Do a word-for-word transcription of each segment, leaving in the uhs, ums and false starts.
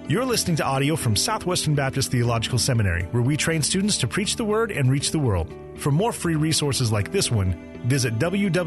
You're listening to audio from Southwestern Baptist Theological Seminary, where we train students to preach the Word and reach the world. For more free resources like this one, visit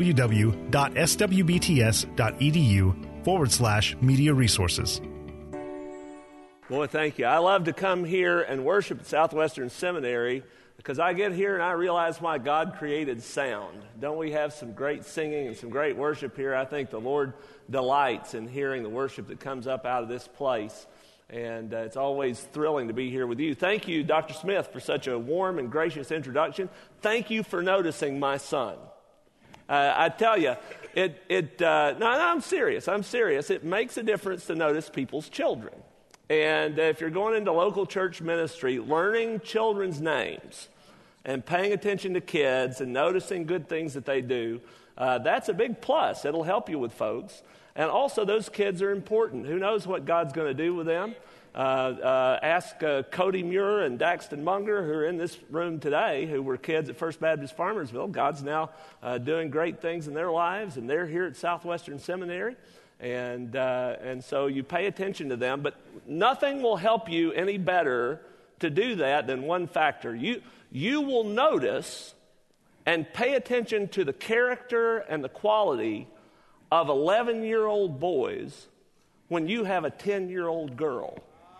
www.swbts.edu forward slash media resources. Boy, thank you. I love to come here and worship at Southwestern Seminary because I get here and I realize my God-created sound. Don't we have some great singing and some great worship here? I think the Lord delights in hearing the worship that comes up out of this place. And uh, it's always thrilling to be here with you. Thank you, Doctor Smith, for such a warm and gracious introduction. Thank you for noticing my son. Uh, I tell you, it, it uh, no, no, I'm serious. I'm serious. It makes a difference to notice people's children. And uh, if you're going into local church ministry, learning children's names and paying attention to kids and noticing good things that they do, uh, that's a big plus. It'll help you with folks. And also, those kids are important. Who knows what God's going to do with them? Uh, uh, ask uh, Cody Muir and Daxton Munger, who are in this room today, who were kids at First Baptist Farmersville. God's now uh, doing great things in their lives, and they're here at Southwestern Seminary. And, uh, and so you pay attention to them. But nothing will help you any better to do that than one factor. You, you will notice and pay attention to the character and the quality of eleven-year-old boys when you have a ten-year-old girl.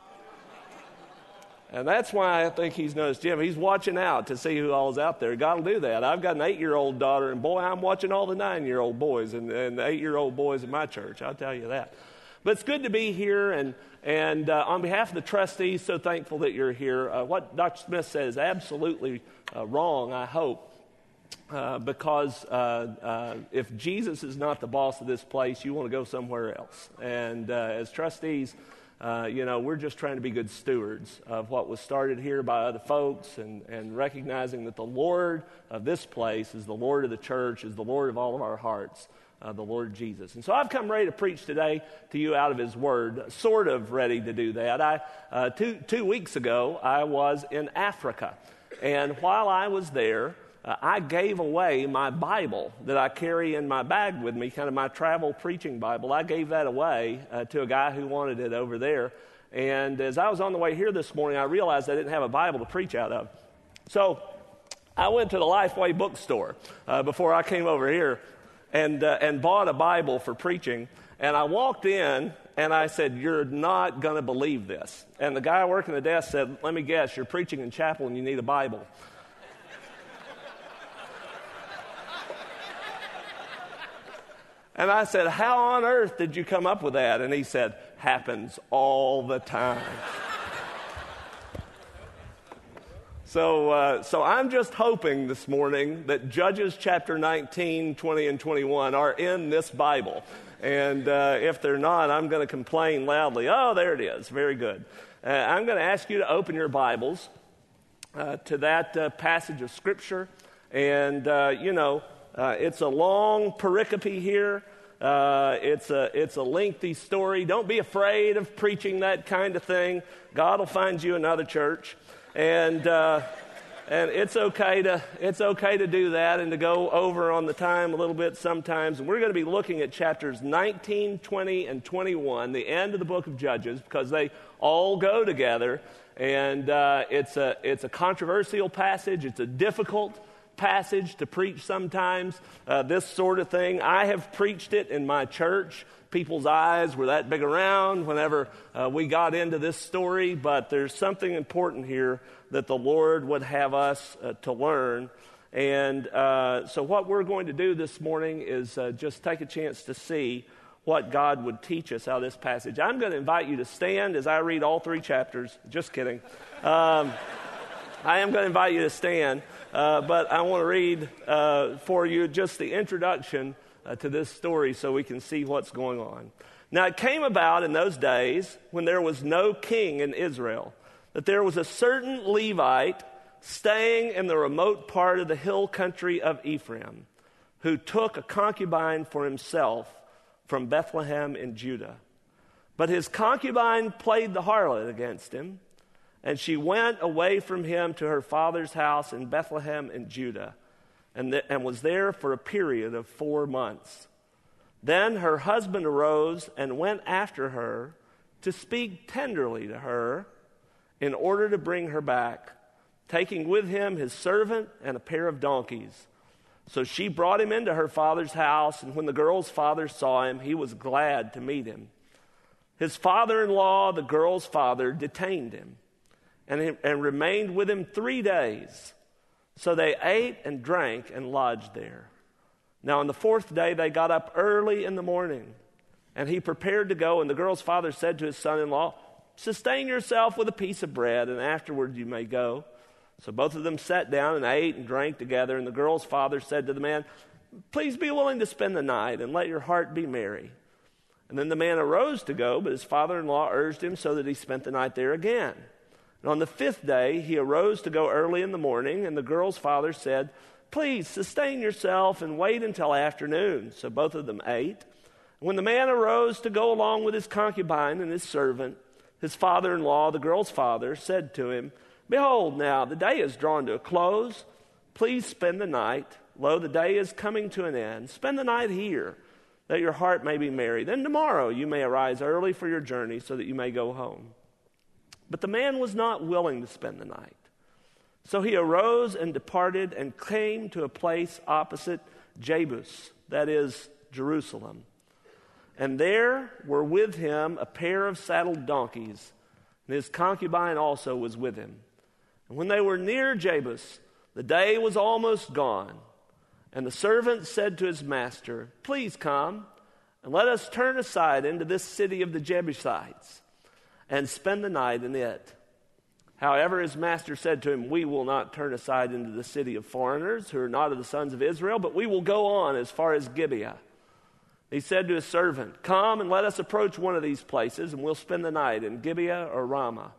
And that's why I think he's noticed Jim. He's watching out to see who all's out there. God will do that. I've got an eight-year-old daughter, and boy, I'm watching all the nine-year-old boys and, and the eight-year-old boys in my church. I'll tell you that. But it's good to be here, and, and uh, on behalf of the trustees, so thankful that you're here. Uh, what Doctor Smith said is absolutely uh, wrong, I hope. Uh, because uh, uh, if Jesus is not the boss of this place, you want to go somewhere else. And uh, as trustees, uh, you know, we're just trying to be good stewards of what was started here by other folks and, and recognizing that the Lord of this place is the Lord of the church, is the Lord of all of our hearts, uh, the Lord Jesus. And so I've come ready to preach today to you out of His Word, sort of ready to do that. I uh, two, two weeks ago, I was in Africa. And while I was there, Uh, I gave away my Bible that I carry in my bag with me, kind of my travel preaching Bible. I gave that away uh, to a guy who wanted it over there. And as I was on the way here this morning, I realized I didn't have a Bible to preach out of. So I went to the Lifeway bookstore uh, before I came over here and, uh, and bought a Bible for preaching. And I walked in and I said, "You're not going to believe this." And the guy working the desk said, "Let me guess, you're preaching in chapel and you need a Bible." And I said, "How on earth did you come up with that?" And he said, "Happens all the time." so uh, so I'm just hoping this morning that Judges chapter nineteen, twenty, and twenty-one are in this Bible. And uh, if they're not, I'm going to complain loudly. Oh, there it is. Very good. Uh, I'm going to ask you to open your Bibles uh, to that uh, passage of Scripture. And, uh, you know, Uh, it's a long pericope here. Uh, it's a it's a lengthy story. Don't be afraid of preaching that kind of thing. God will find you another church, and uh, and it's okay to it's okay to do that and to go over on the time a little bit sometimes. And we're going to be looking at chapters nineteen, twenty, and twenty-one, the end of the book of Judges, because they all go together. And uh, it's a it's a controversial passage. It's a difficult passage to preach sometimes, uh, this sort of thing. I have preached it in my church. People's eyes were that big around whenever uh, we got into this story, but there's something important here that the Lord would have us uh, to learn. And uh, so what we're going to do this morning is uh, just take a chance to see what God would teach us out of this passage. I'm going to invite you to stand as I read all three chapters. Just kidding. Um, I am going to invite you to stand. Uh, but I want to read uh, for you just the introduction uh, to this story so we can see what's going on. Now, it came about in those days when there was no king in Israel, that there was a certain Levite staying in the remote part of the hill country of Ephraim, who took a concubine for himself from Bethlehem in Judah. But his concubine played the harlot against him, and she went away from him to her father's house in Bethlehem in Judah, and, th- and was there for a period of four months. Then her husband arose and went after her to speak tenderly to her in order to bring her back, taking with him his servant and a pair of donkeys. So she brought him into her father's house, and when the girl's father saw him, he was glad to meet him. His father-in-law, the girl's father, detained him and, and remained with him three days. So they ate and drank and lodged there. Now on the fourth day they got up early in the morning, and he prepared to go, and the girl's father said to his son-in-law, "Sustain yourself with a piece of bread, and afterward you may go." So both of them sat down and ate and drank together, and the girl's father said to the man, "Please be willing to spend the night, and let your heart be merry." And then the man arose to go, but his father-in-law urged him, so that he spent the night there again. And on the fifth day he arose to go early in the morning, and the girl's father said, "Please sustain yourself and wait until afternoon." So both of them ate. And when the man arose to go along with his concubine and his servant, his father-in-law, the girl's father, said to him, "Behold, now the day is drawn to a close. Please spend the night. Lo, the day is coming to an end. Spend the night here, that your heart may be merry. Then tomorrow you may arise early for your journey, so that you may go home." But the man was not willing to spend the night. So he arose and departed and came to a place opposite Jebus, that is, Jerusalem. And there were with him a pair of saddled donkeys, and his concubine also was with him. And when they were near Jebus, the day was almost gone. And the servant said to his master, "Please come, and let us turn aside into this city of the Jebusites, and spend the night in it." However, his master said to him, "We will not turn aside into the city of foreigners who are not of the sons of Israel, but we will go on as far as Gibeah." He said to his servant, "Come and let us approach one of these places, and we'll spend the night in Gibeah or Ramah."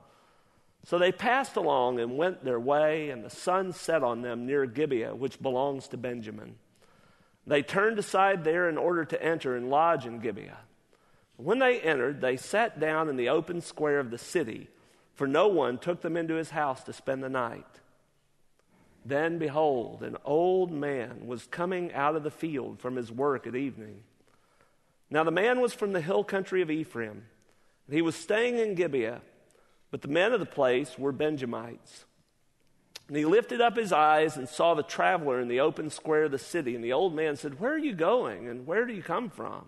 So they passed along and went their way, and the sun set on them near Gibeah, which belongs to Benjamin. They turned aside there in order to enter and lodge in Gibeah. When they entered, they sat down in the open square of the city, for no one took them into his house to spend the night. Then, behold, an old man was coming out of the field from his work at evening. Now the man was from the hill country of Ephraim, and he was staying in Gibeah, but the men of the place were Benjamites. And he lifted up his eyes and saw the traveler in the open square of the city. And the old man said, "Where are you going, and where do you come from?"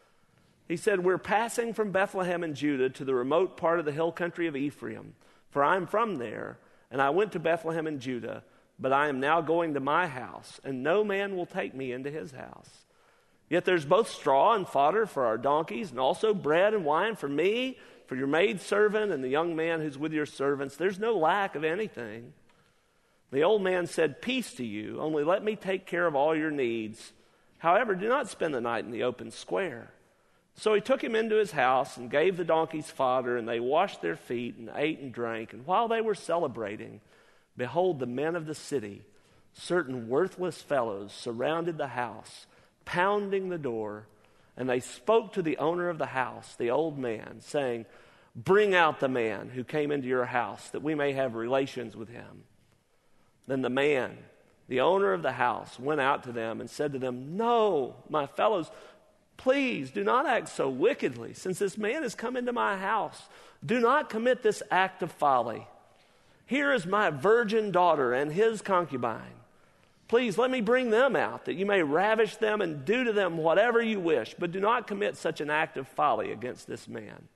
He said, "We're passing from Bethlehem in Judah to the remote part of the hill country of Ephraim, for I'm from there, and I went to Bethlehem in Judah, but I am now going to my house, and no man will take me into his house. Yet there's both straw and fodder for our donkeys, and also bread and wine for me, for your maidservant and the young man who's with your servants. There's no lack of anything." The old man said, "Peace to you, only let me take care of all your needs. However, do not spend the night in the open square." So he took him into his house and gave the donkeys fodder, and they washed their feet and ate and drank. And while they were celebrating, behold, the men of the city, certain worthless fellows, surrounded the house, pounding the door. And they spoke to the owner of the house, the old man, saying, "Bring out the man who came into your house, that we may have relations with him." Then the man, the owner of the house, went out to them and said to them, "No, my fellows, please do not act so wickedly. Since this man has come into my house, do not commit this act of folly. Here is my virgin daughter and his concubine. Please let me bring them out, that you may ravish them and do to them whatever you wish, but do not commit such an act of folly against this man."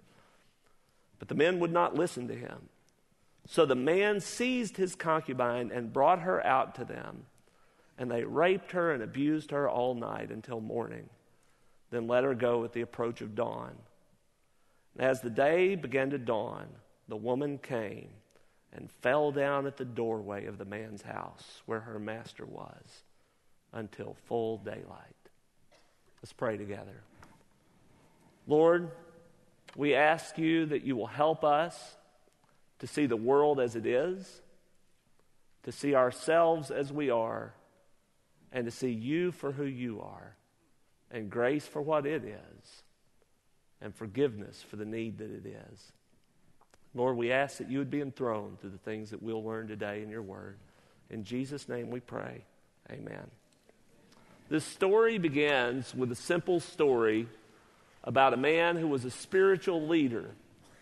But the men would not listen to him. So the man seized his concubine and brought her out to them, and they raped her and abused her all night until morning, then let her go at the approach of dawn. And as the day began to dawn, the woman came and fell down at the doorway of the man's house where her master was until full daylight. Let's pray together. Lord, we ask you that you will help us to see the world as it is, to see ourselves as we are, and to see you for who you are, and grace for what it is, and forgiveness for the need that it is. Lord, we ask that you would be enthroned through the things that we'll learn today in your word. In Jesus' name we pray. Amen. This story begins with a simple story about a man who was a spiritual leader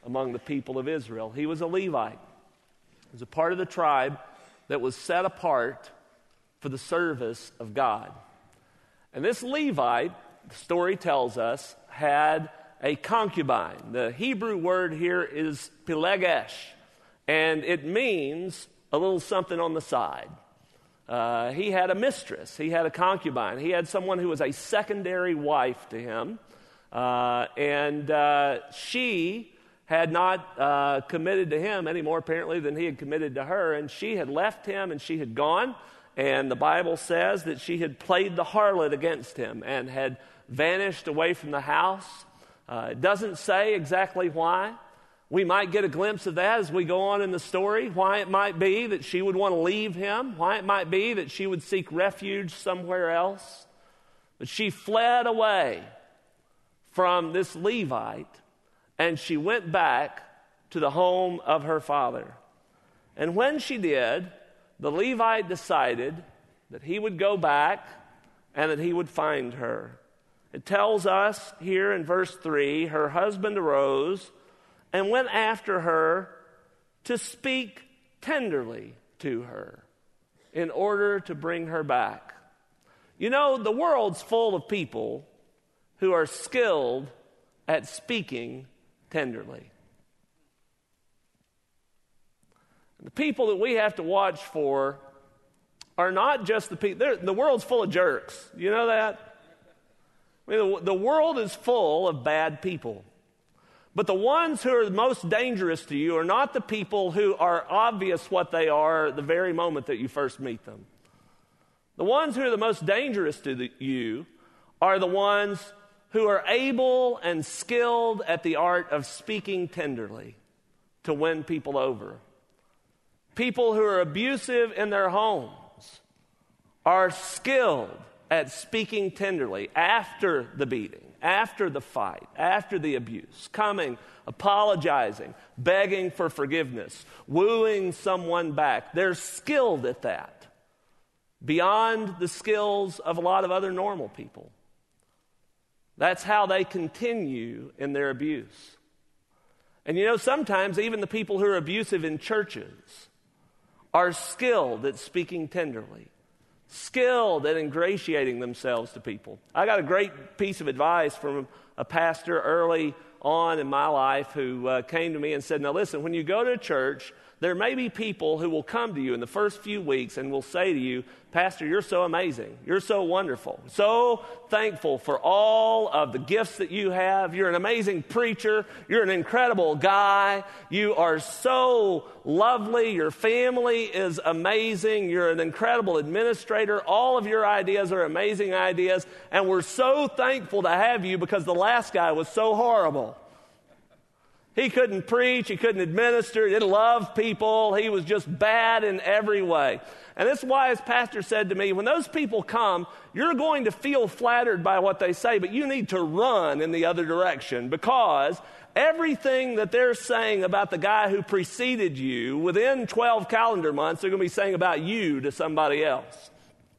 among the people of Israel. He was a Levite. He was a part of the tribe that was set apart for the service of God. And this Levite, the story tells us, had a concubine. The Hebrew word here is pelegesh, and it means a little something on the side. Uh, he had a mistress. He had a concubine. He had someone who was a secondary wife to him, uh, and uh, she had not uh, committed to him any more apparently than he had committed to her, and she had left him and she had gone, and the Bible says that she had played the harlot against him and had vanished away from the house. Uh, it doesn't say exactly why. We might get a glimpse of that as we go on in the story, why it might be that she would want to leave him, why it might be that she would seek refuge somewhere else. But she fled away from this Levite, and she went back to the home of her father. And when she did, the Levite decided that he would go back and that he would find her. It tells us here in verse three, her husband arose and went after her to speak tenderly to her in order to bring her back. You know, the world's full of people who are skilled at speaking tenderly. The people that we have to watch for are not just the people. The world's full of jerks. You know that? I mean, the, the world is full of bad people. But the ones who are the most dangerous to you are not the people who are obvious what they are the very moment that you first meet them. The ones who are the most dangerous to the, you are the ones who are able and skilled at the art of speaking tenderly to win people over. People who are abusive in their homes are skilled at speaking tenderly after the beating, after the fight, after the abuse, coming, apologizing, begging for forgiveness, wooing someone back. They're skilled at that, beyond the skills of a lot of other normal people. That's how they continue in their abuse. And you know, sometimes even the people who are abusive in churches are skilled at speaking tenderly, skilled at ingratiating themselves to people. I got a great piece of advice from a pastor early on in my life who uh, came to me and said, now listen, when you go to church, there may be people who will come to you in the first few weeks and will say to you, Pastor, you're so amazing. You're so wonderful. So thankful for all of the gifts that you have. You're an amazing preacher. You're an incredible guy. You are so lovely. Your family is amazing. You're an incredible administrator. All of your ideas are amazing ideas. And we're so thankful to have you because the last guy was so horrible. He couldn't preach, he couldn't administer, he didn't love people, he was just bad in every way. And this wise pastor said to me, when those people come, you're going to feel flattered by what they say, but you need to run in the other direction because everything that they're saying about the guy who preceded you, within twelve calendar months, they're going to be saying about you to somebody else.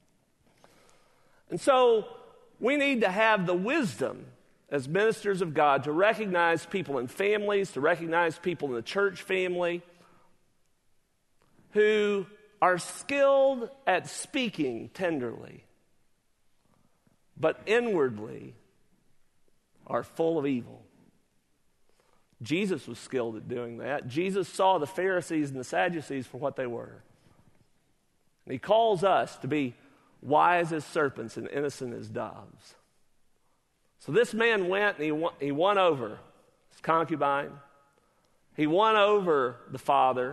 And so we need to have the wisdom as ministers of God to recognize people in families, to recognize people in the church family who are skilled at speaking tenderly, but inwardly are full of evil. Jesus was skilled at doing that. Jesus saw the Pharisees and the Sadducees for what they were. And he calls us to be wise as serpents and innocent as doves. So this man went and he won, he won over his concubine. He won over the father,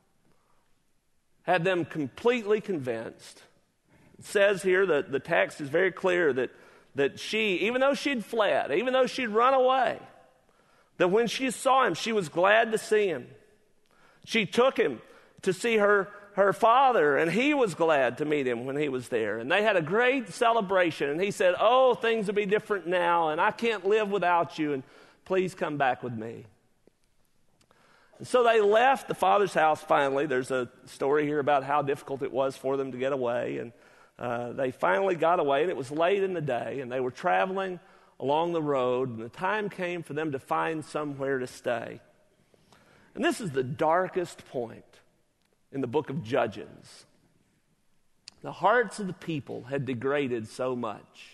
had them completely convinced. It says here that the text is very clear that, that she, even though she'd fled, even though she'd run away, that when she saw him, she was glad to see him. She took him to see her her father, and he was glad to meet him when he was there. And they had a great celebration, and he said, oh, things will be different now, and I can't live without you, and please come back with me. And so they left the father's house finally. There's a story here about how difficult it was for them to get away, and uh, they finally got away, and it was late in the day, and they were traveling along the road, and the time came for them to find somewhere to stay. And this is the darkest point in the book of Judges. The hearts of the people had degraded so much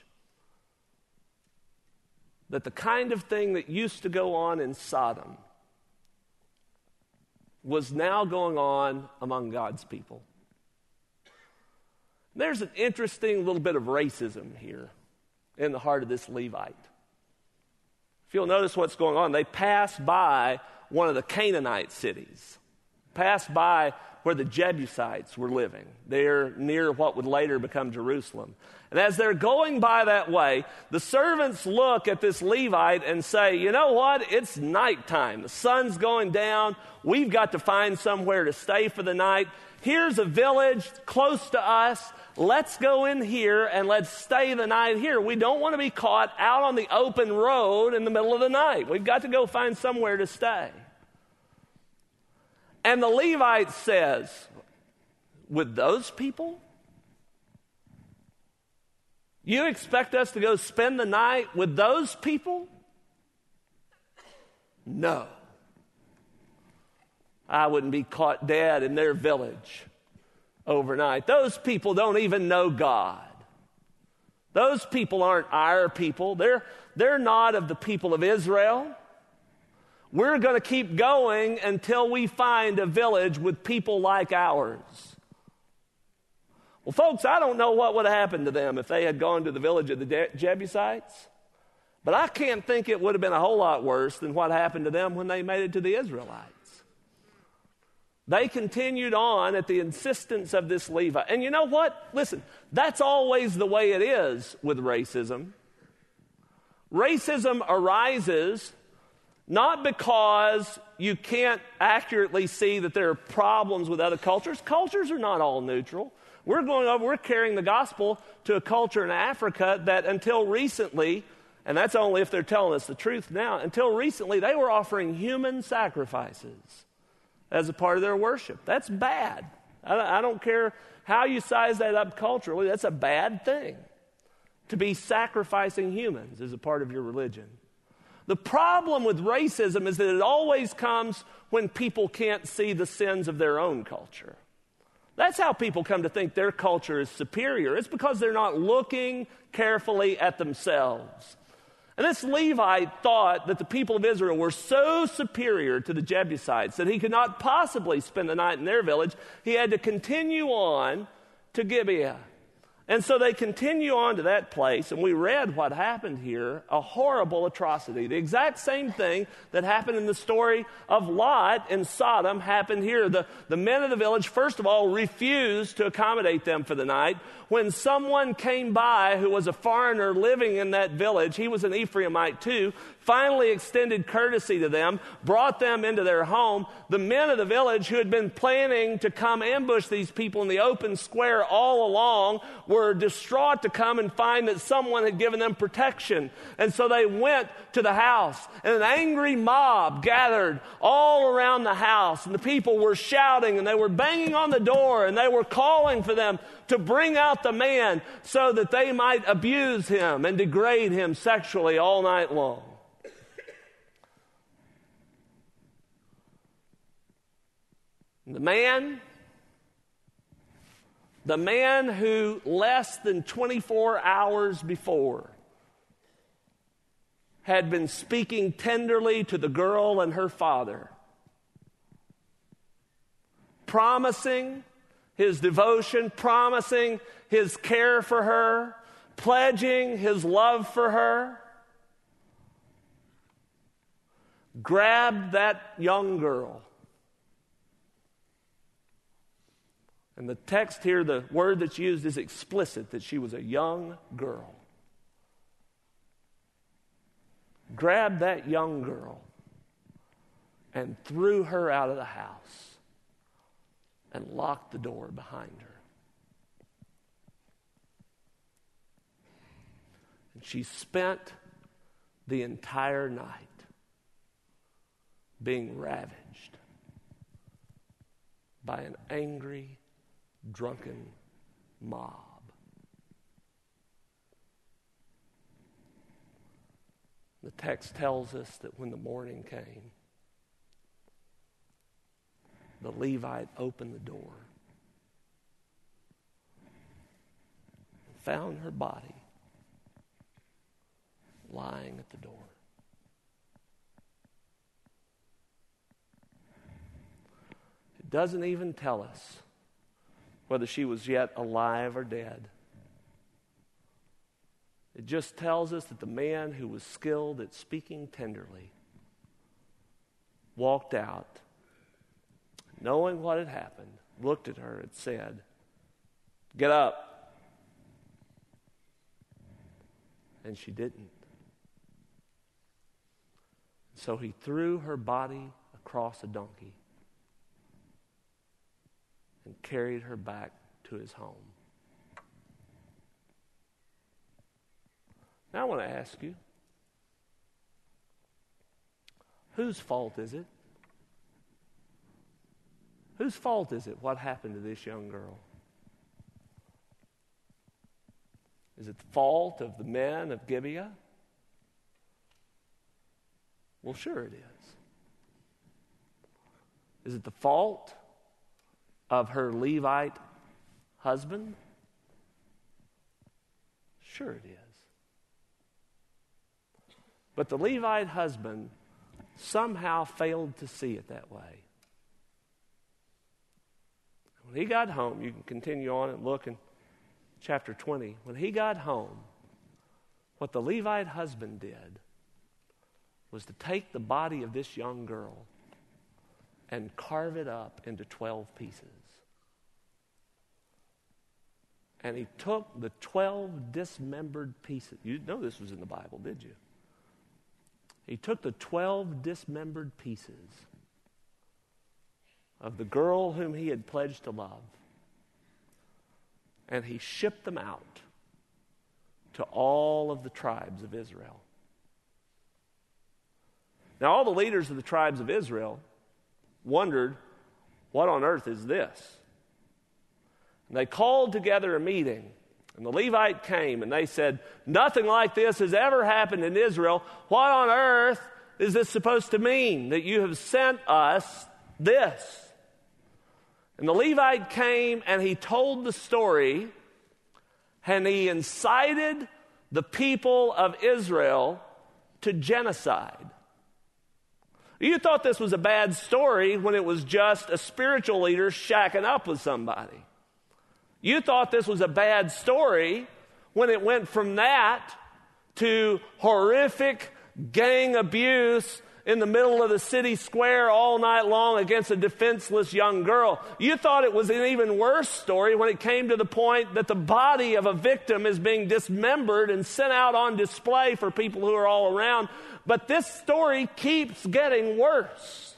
that the kind of thing that used to go on in Sodom was now going on among God's people. There's an interesting little bit of racism here in the heart of this Levite. If you'll notice what's going on, they pass by one of the Canaanite cities, pass by where the Jebusites were living. They're near what would later become Jerusalem. And as they're going by that way, the servants look at this Levite and say, you know what? It's nighttime. The sun's going down. We've got to find somewhere to stay for the night. Here's a village close to us. Let's go in here and let's stay the night here. We don't want to be caught out on the open road in the middle of the night. We've got to go find somewhere to stay. And the Levite says, with those people? You expect us to go spend the night with those people? No. I wouldn't be caught dead in their village overnight. Those people don't even know God. Those people aren't our people. They're, they're not of the people of Israel. We're going to keep going until we find a village with people like ours. Well, folks, I don't know what would have happened to them if they had gone to the village of the Je- Jebusites, but I can't think it would have been a whole lot worse than what happened to them when they made it to the Israelites. They continued on at the insistence of this Levite. And you know what? Listen, that's always the way it is with racism. Racism arises not because you can't accurately see that there are problems with other cultures. Cultures are not all neutral. We're going over, we're carrying the gospel to a culture in Africa that until recently, and that's only if they're telling us the truth now, until recently they were offering human sacrifices as a part of their worship. That's bad. I don't care how you size that up culturally, that's a bad thing. To be sacrificing humans as a part of your religion. The problem with racism is that it always comes when people can't see the sins of their own culture. That's how people come to think their culture is superior. It's because they're not looking carefully at themselves. And this Levite thought that the people of Israel were so superior to the Jebusites that he could not possibly spend the night in their village. He had to continue on to Gibeah. And so they continue on to that place, and we read what happened here, a horrible atrocity. The exact same thing that happened in the story of Lot in Sodom happened here. The, the men of the village, first of all, refused to accommodate them for the night. When someone came by who was a foreigner living in that village, he was an Ephraimite too, finally extended courtesy to them, brought them into their home. The men of the village who had been planning to come ambush these people in the open square all along were distraught to come and find that someone had given them protection. And so they went to the house, and an angry mob gathered all around the house, and the people were shouting, and they were banging on the door, and they were calling for them to bring out the man so that they might abuse him and degrade him sexually all night long. The man, the man who less than twenty-four hours before had been speaking tenderly to the girl and her father, promising his devotion, promising his care for her, pledging his love for her, grabbed that young girl. And the text here, the word that's used is explicit, that she was a young girl. Grabbed that young girl and threw her out of the house and locked the door behind her. And she spent the entire night being ravaged by an angry, drunken mob. The text tells us that when the morning came, the Levite opened the door, found her body lying at the door. It doesn't even tell us whether she was yet alive or dead. It just tells us that the man who was skilled at speaking tenderly walked out, knowing what had happened, looked at her and said, "Get up." And she didn't. So he threw her body across a donkey and carried her back to his home. Now I want to ask you, whose fault is it? Whose fault is it what happened to this young girl? Is it the fault of the men of Gibeah? Well, sure it is. Is it the fault of her Levite husband? Sure it is. But the Levite husband somehow failed to see it that way. When he got home, you can continue on and look in chapter twenty. When he got home, what the Levite husband did was to take the body of this young girl and carve it up into twelve pieces. And he took the twelve dismembered pieces. You know this was in the Bible, did you? He took the twelve dismembered pieces of the girl whom he had pledged to love, and he shipped them out to all of the tribes of Israel. Now, all the leaders of the tribes of Israel wondered, what on earth is this? And they called together a meeting, and the Levite came, and they said, nothing like this has ever happened in Israel. What on earth is this supposed to mean, that you have sent us this? And the Levite came, and he told the story, and he incited the people of Israel to genocide. You thought this was a bad story when it was just a spiritual leader shacking up with somebody. You thought this was a bad story when it went from that to horrific gang abuse in the middle of the city square all night long against a defenseless young girl. You thought it was an even worse story when it came to the point that the body of a victim is being dismembered and sent out on display for people who are all around. But this story keeps getting worse.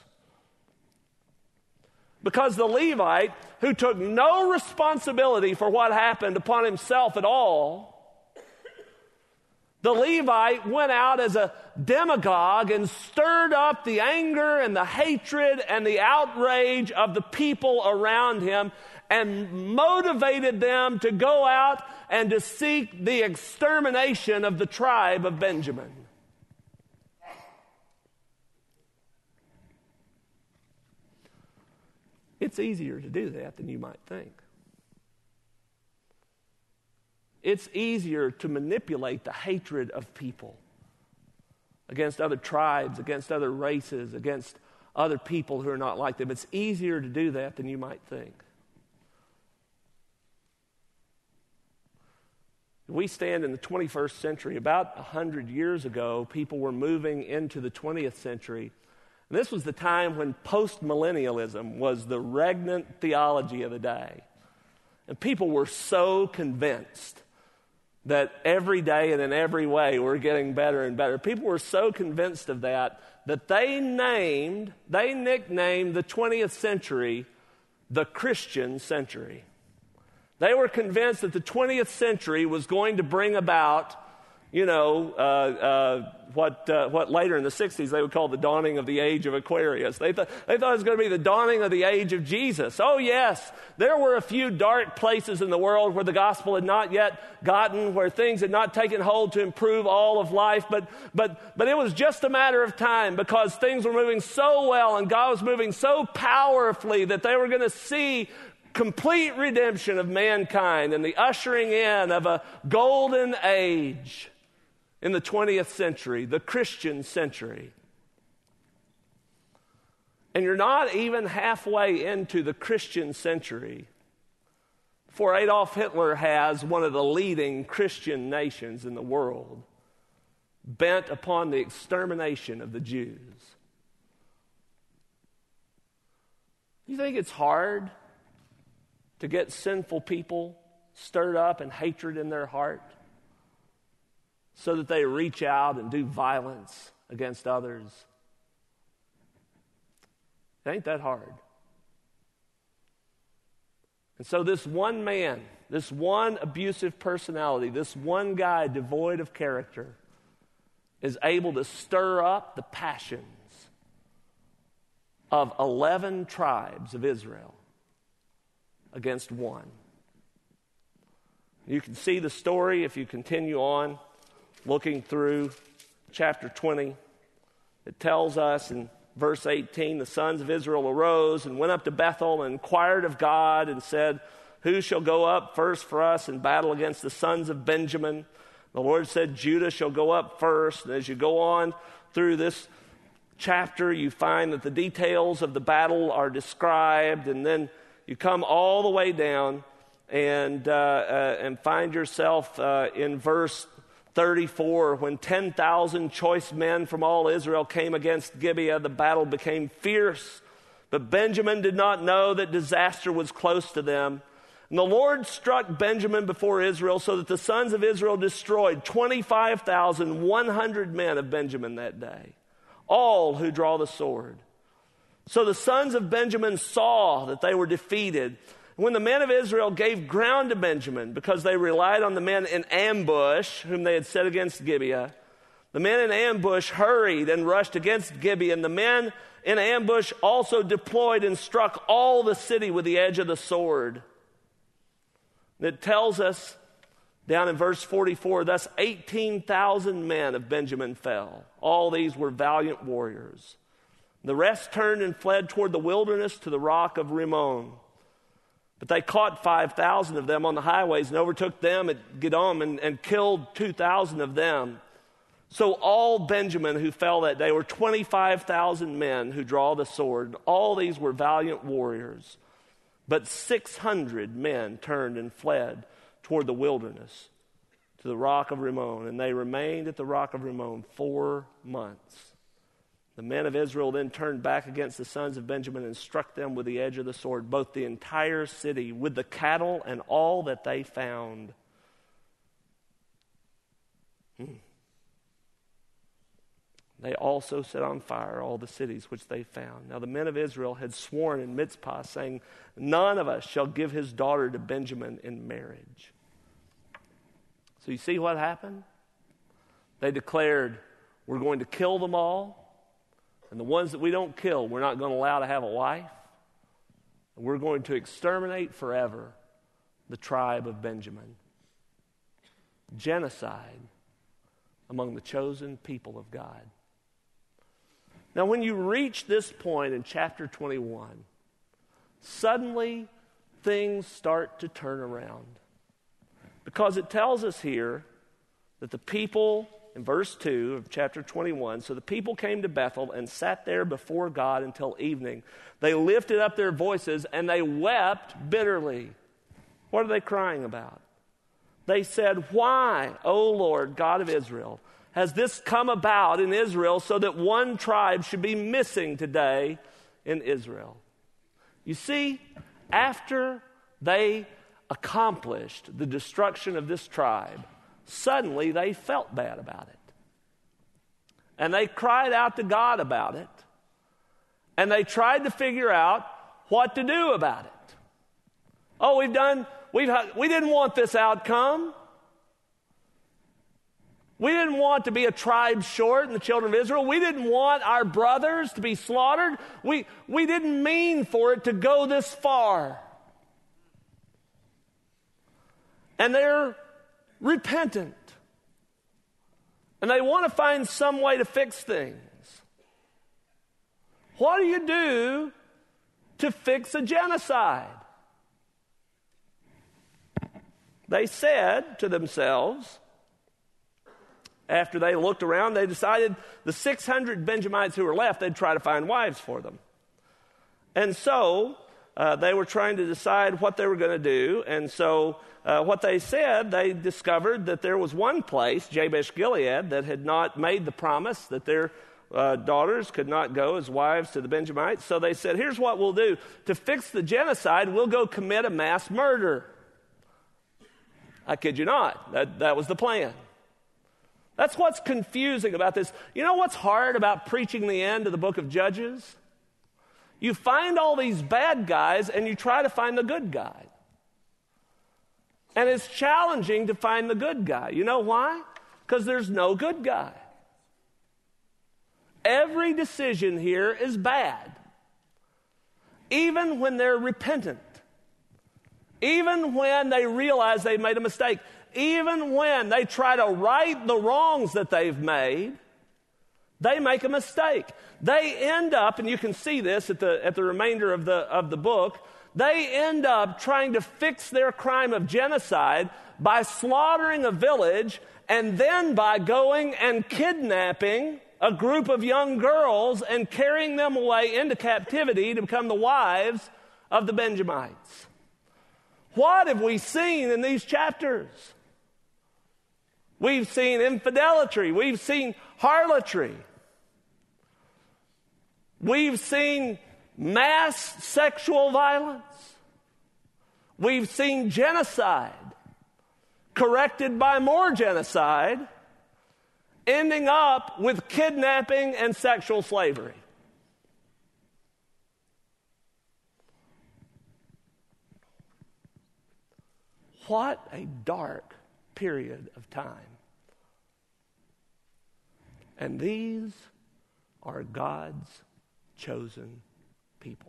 Because the Levite, who took no responsibility for what happened upon himself at all, the Levite went out as a demagogue and stirred up the anger and the hatred and the outrage of the people around him and motivated them to go out and to seek the extermination of the tribe of Benjamin. It's easier to do that than you might think. It's easier to manipulate the hatred of people against other tribes, against other races, against other people who are not like them. It's easier to do that than you might think. We stand in the twenty-first century. About one hundred years ago, people were moving into the twentieth century. And this was the time when postmillennialism was the regnant theology of the day. And people were so convinced that every day and in every way we're getting better and better. People were so convinced of that that they named, they nicknamed the twentieth century the Christian century. They were convinced that the twentieth century was going to bring about, you know, uh, uh, what uh, what later in the sixties they would call the dawning of the age of Aquarius. They, th- they thought it was going to be the dawning of the age of Jesus. Oh, yes, there were a few dark places in the world where the gospel had not yet gotten, where things had not taken hold to improve all of life, but, but, but it was just a matter of time because things were moving so well and God was moving so powerfully that they were going to see complete redemption of mankind and the ushering in of a golden age in the twentieth century, the Christian century. And you're not even halfway into the Christian century before Adolf Hitler has one of the leading Christian nations in the world bent upon the extermination of the Jews. You think it's hard to get sinful people stirred up and hatred in their heart so that they reach out and do violence against others? It ain't that hard. And so this one man, this one abusive personality, this one guy devoid of character is able to stir up the passions of eleven tribes of Israel against one. You can see the story if you continue on looking through chapter twenty. It tells us in verse eighteen, the sons of Israel arose and went up to Bethel and inquired of God and said, who shall go up first for us in battle against the sons of Benjamin? The Lord said, Judah shall go up first. And as you go on through this chapter, you find that the details of the battle are described, and then you come all the way down and uh, uh, and find yourself uh, in verse thirty-four, when ten thousand choice men from all Israel came against Gibeah, the battle became fierce. But Benjamin did not know that disaster was close to them. And the Lord struck Benjamin before Israel, so that the sons of Israel destroyed twenty-five thousand one hundred men of Benjamin that day, all who draw the sword. So the sons of Benjamin saw that they were defeated. When the men of Israel gave ground to Benjamin, because they relied on the men in ambush, whom they had set against Gibeah, the men in ambush hurried and rushed against Gibeah, and the men in ambush also deployed and struck all the city with the edge of the sword. And it tells us down in verse forty-four, thus eighteen thousand men of Benjamin fell. All these were valiant warriors. The rest turned and fled toward the wilderness to the rock of Rimmon. But they caught five thousand of them on the highways and overtook them at Gidom and, and killed two thousand of them. So all Benjamin who fell that day were twenty-five thousand men who draw the sword. All these were valiant warriors. But six hundred men turned and fled toward the wilderness to the rock of Rimmon. And they remained at the rock of Rimmon four months. The men of Israel then turned back against the sons of Benjamin and struck them with the edge of the sword, both the entire city, with the cattle and all that they found. Hmm. They also set on fire all the cities which they found. Now the men of Israel had sworn in Mizpah, saying, none of us shall give his daughter to Benjamin in marriage. So you see what happened? They declared, we're going to kill them all. And the ones that we don't kill, we're not going to allow to have a wife. And we're going to exterminate forever the tribe of Benjamin. Genocide among the chosen people of God. Now, when you reach this point in chapter twenty-one, suddenly things start to turn around. Because it tells us here that the people, in verse two of chapter twenty-one, so the people came to Bethel and sat there before God until evening. They lifted up their voices and they wept bitterly. What are they crying about? They said, why, O Lord, God of Israel, has this come about in Israel so that one tribe should be missing today in Israel? You see, after they accomplished the destruction of this tribe, suddenly they felt bad about it. And they cried out to God about it. And they tried to figure out what to do about it. Oh, we've done, we've, we didn't want this outcome. We didn't want to be a tribe short in the children of Israel. We didn't want our brothers to be slaughtered. We, we didn't mean for it to go this far. And they're repentant. And they want to find some way to fix things. What do you do to fix a genocide? They said to themselves, after they looked around, they decided the six hundred Benjamites who were left, they'd try to find wives for them. And so uh, they were trying to decide what they were going to do. And so uh, what they said, they discovered that there was one place, Jabesh Gilead, that had not made the promise that their uh, daughters could not go as wives to the Benjamites. So they said, here's what we'll do. To fix the genocide, we'll go commit a mass murder. I kid you not. That, that was the plan. That's what's confusing about this. You know what's hard about preaching the end of the book of Judges? You find all these bad guys and you try to find the good guy. And it's challenging to find the good guy. You know why? Because there's no good guy. Every decision here is bad. Even when they're repentant. Even when they realize they made a mistake. Even when they try to right the wrongs that they've made, they make a mistake. They end up, and you can see this at the, at the remainder of the, of the book, they end up trying to fix their crime of genocide by slaughtering a village and then by going and kidnapping a group of young girls and carrying them away into captivity to become the wives of the Benjamites. What have we seen in these chapters? We've seen infidelity. We've seen harlotry. We've seen mass sexual violence. We've seen genocide corrected by more genocide, ending up with kidnapping and sexual slavery. What a dark period of time. And these are God's chosen people.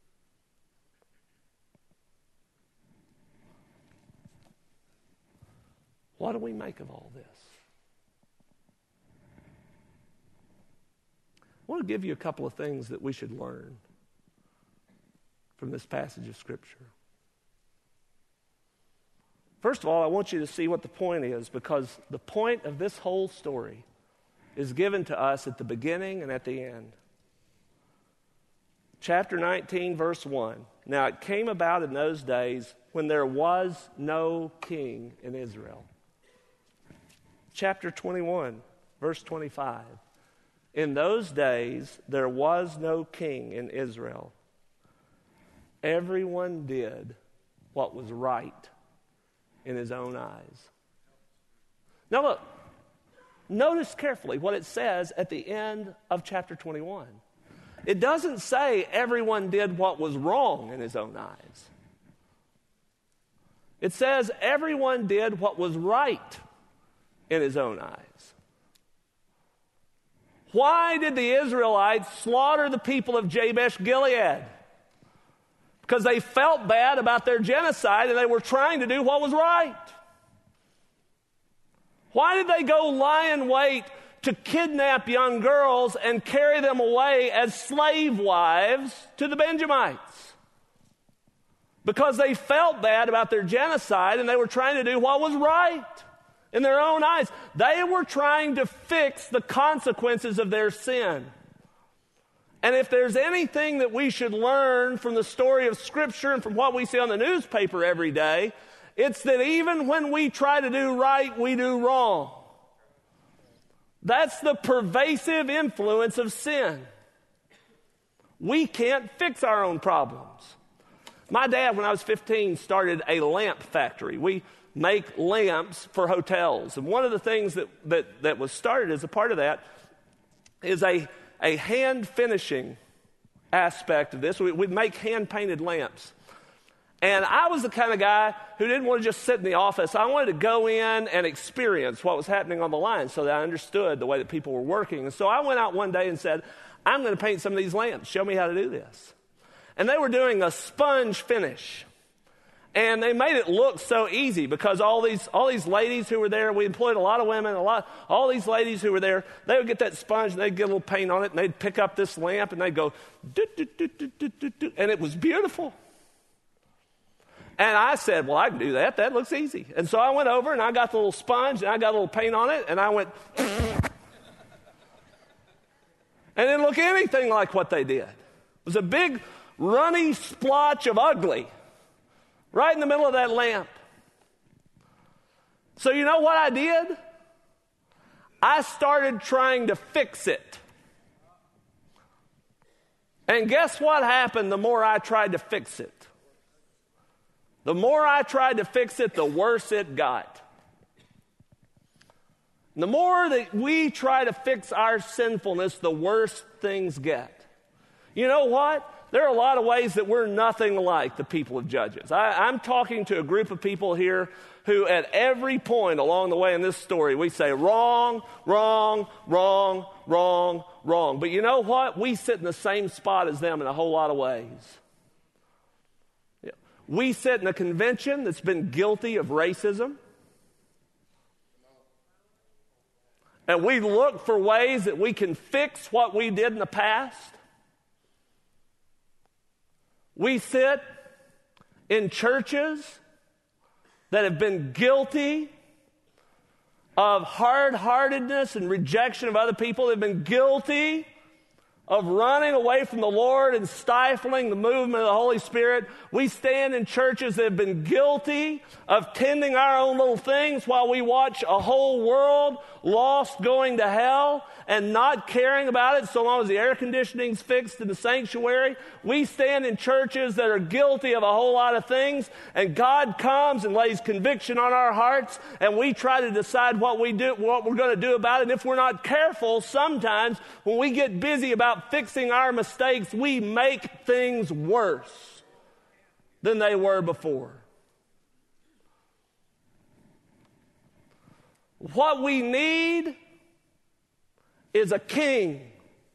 What do we make of all this? I want to give you a couple of things that we should learn from this passage of Scripture. First of all, I want you to see what the point is, because the point of this whole story is given to us at the beginning and at the end. Chapter nineteen, verse one. Now it came about in those days when there was no king in Israel. Chapter twenty-one, verse twenty-five. In those days there was no king in Israel. Everyone did what was right in his own eyes. Now look, notice carefully what it says at the end of chapter twenty-one. It doesn't say everyone did what was wrong in his own eyes. It says everyone did what was right in his own eyes. Why did the Israelites slaughter the people of Jabesh Gilead? Because they felt bad about their genocide and they were trying to do what was right. Why did they go lie in wait to kidnap young girls and carry them away as slave wives to the Benjamites? Because they felt bad about their genocide and they were trying to do what was right in their own eyes. They were trying to fix the consequences of their sin. And if there's anything that we should learn from the story of Scripture and from what we see on the newspaper every day, it's that even when we try to do right, we do wrong. That's the pervasive influence of sin. We can't fix our own problems. My dad, when I was fifteen, started a lamp factory. We make lamps for hotels. And one of the things that, that, that was started as a part of that is a a hand finishing aspect of this. We, we'd make hand-painted lamps. And I was the kind of guy who didn't want to just sit in the office. I wanted to go in and experience what was happening on the line so that I understood the way that people were working. And so I went out one day and said, I'm going to paint some of these lamps. Show me how to do this. And they were doing a sponge finish. And they made it look so easy because all these all these ladies who were there, we employed a lot of women, a lot, all these ladies who were there, they would get that sponge and they'd get a little paint on it and they'd pick up this lamp and they'd go, do, do, do, do, do, do, do, and it was beautiful. And I said, well, I can do that. That looks easy. And so I went over and I got the little sponge and I got a little paint on it and I went, and it didn't look anything like what they did. It was a big runny splotch of ugly right in the middle of that lamp. So you know what I did? I started trying to fix it. And guess what happened the more I tried to fix it? The more I tried to fix it, the worse it got. The more that we try to fix our sinfulness, the worse things get. You know what? There are a lot of ways that we're nothing like the people of Judges. I, I'm talking to a group of people here who at every point along the way in this story, we say wrong, wrong, wrong, wrong, wrong. But you know what? We sit in the same spot as them in a whole lot of ways. We sit in a convention that's been guilty of racism. And we look for ways that we can fix what we did in the past. We sit in churches that have been guilty of hard-heartedness and rejection of other people. They've been guilty of running away from the Lord and stifling the movement of the Holy Spirit. We stand in churches that have been guilty of tending our own little things while we watch a whole world lost going to hell and not caring about it so long as the air conditioning's fixed in the sanctuary. We stand in churches that are guilty of a whole lot of things, and God comes and lays conviction on our hearts, and we try to decide what we do, what we're going to do about it. And if we're not careful, sometimes when we get busy about fixing our mistakes, we make things worse than they were before. What we need is a king.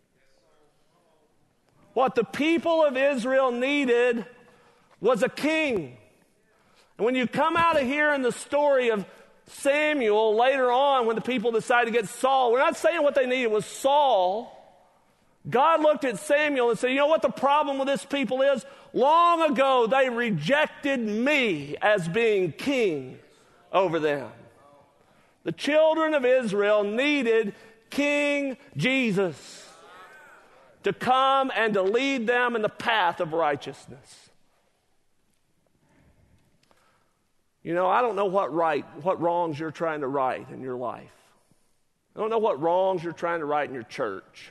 What the people of Israel needed was a king. And when you come out of here in the story of Samuel later on, when the people decided to get Saul, we're not saying what they needed was Saul. God looked at Samuel and said, you know what the problem with this people is? Long ago they rejected me as being king over them. The children of Israel needed King Jesus to come and to lead them in the path of righteousness. You know, I don't know what right, what wrongs you're trying to right in your life. I don't know what wrongs you're trying to right in your church.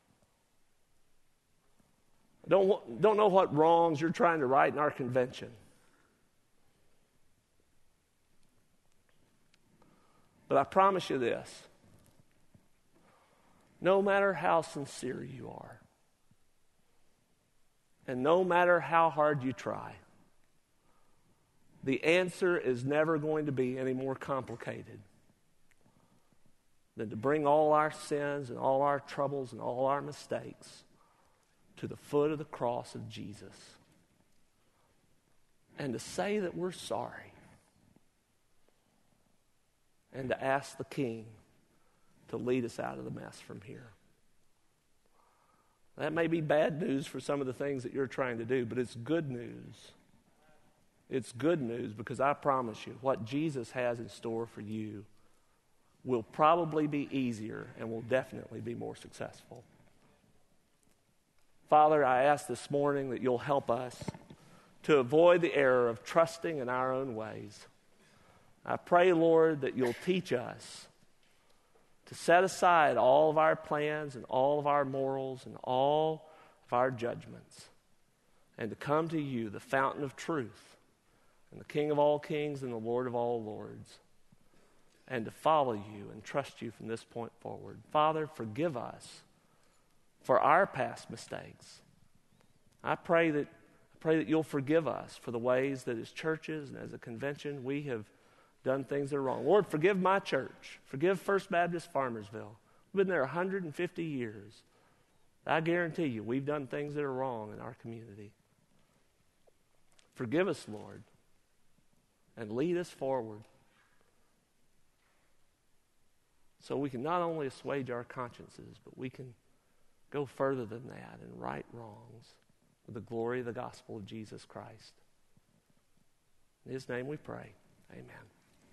I don't, don't know what wrongs you're trying to right in our convention. But I promise you this. No matter how sincere you are, and no matter how hard you try, the answer is never going to be any more complicated than to bring all our sins and all our troubles and all our mistakes to the foot of the cross of Jesus and to say that we're sorry and to ask the King to lead us out of the mess from here. That may be bad news for some of the things that you're trying to do, but it's good news. It's good news because I promise you, what Jesus has in store for you will probably be easier and will definitely be more successful. Father, I ask this morning that you'll help us to avoid the error of trusting in our own ways. I pray, Lord, that you'll teach us to set aside all of our plans and all of our morals and all of our judgments and to come to you, the fountain of truth and the King of all kings and the Lord of all lords, and to follow you and trust you from this point forward. Father, forgive us for our past mistakes. I pray that pray that you'll forgive us for the ways that as churches and as a convention we have done things that are wrong. Lord, forgive my church. Forgive First Baptist Farmersville. We've been there one hundred fifty years. I guarantee you we've done things that are wrong in our community. Forgive us, Lord, and lead us forward so we can not only assuage our consciences, but we can go further than that and right wrongs with the glory of the gospel of Jesus Christ. In His name we pray. Amen.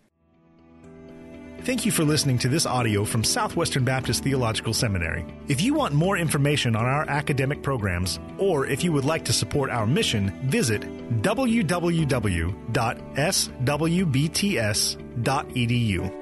Thank you for listening to this audio from Southwestern Baptist Theological Seminary. If you want more information on our academic programs, or if you would like to support our mission, visit w w w dot s w b t s dot e d u.